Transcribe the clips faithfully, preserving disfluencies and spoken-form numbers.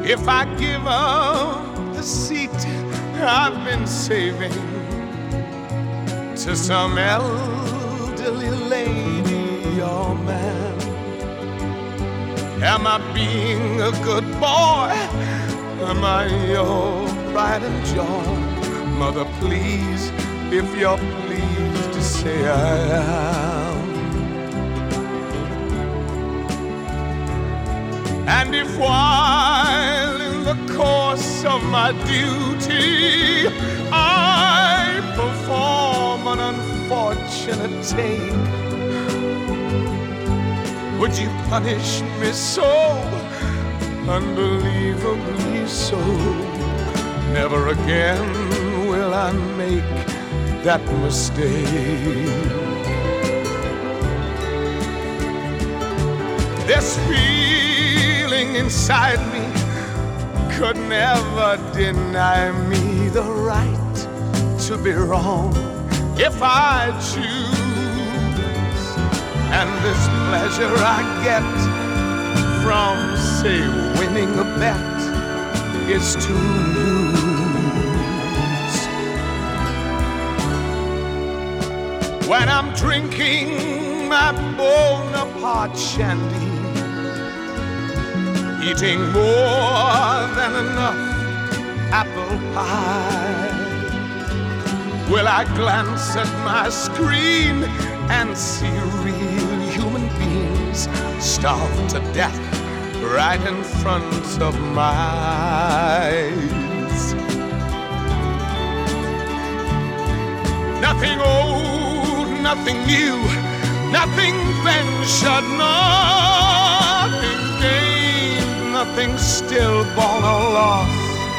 if I give up the seat I've been saving to some elderly lady or man? Am I being a good boy? Am I your pride and joy? Mother, please, if you're pleased to say I am. And if while in the course of my duty I perform an unfortunate take, would you punish me so, unbelievably so? Never again will I make that mistake. This feeling inside me could never deny me the right to be wrong if I choose. And this pleasure I get from, say, winning a bet is to lose. When I'm drinking my Bonaparte shandy, eating more than enough apple pie, will I glance at my screen and see real human beings starved to death right in front of my eyes? Nothing old, nothing new, nothing ventured, nothing gained, nothing stillborn or lost,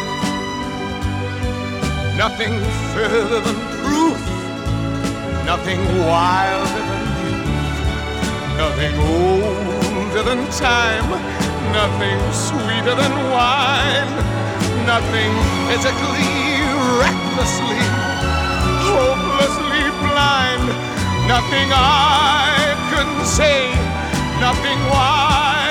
nothing further than proof, nothing wilder than youth, nothing older than time, nothing sweeter than wine, nothing physically, recklessly, hopelessly blind, nothing I couldn't say, nothing wise.